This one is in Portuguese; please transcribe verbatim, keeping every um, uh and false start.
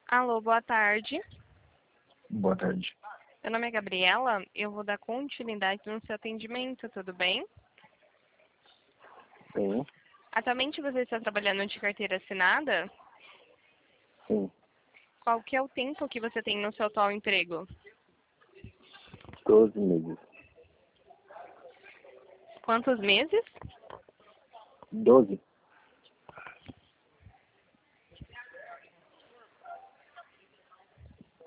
Alô, boa tarde. Boa tarde. Meu nome é Gabriela. Eu vou dar continuidade no seu atendimento, tudo bem? Sim, Atualmente você está trabalhando de carteira assinada? sim. Qual que é o tempo que você tem no seu atual emprego? Doze meses. Quantos meses? Doze?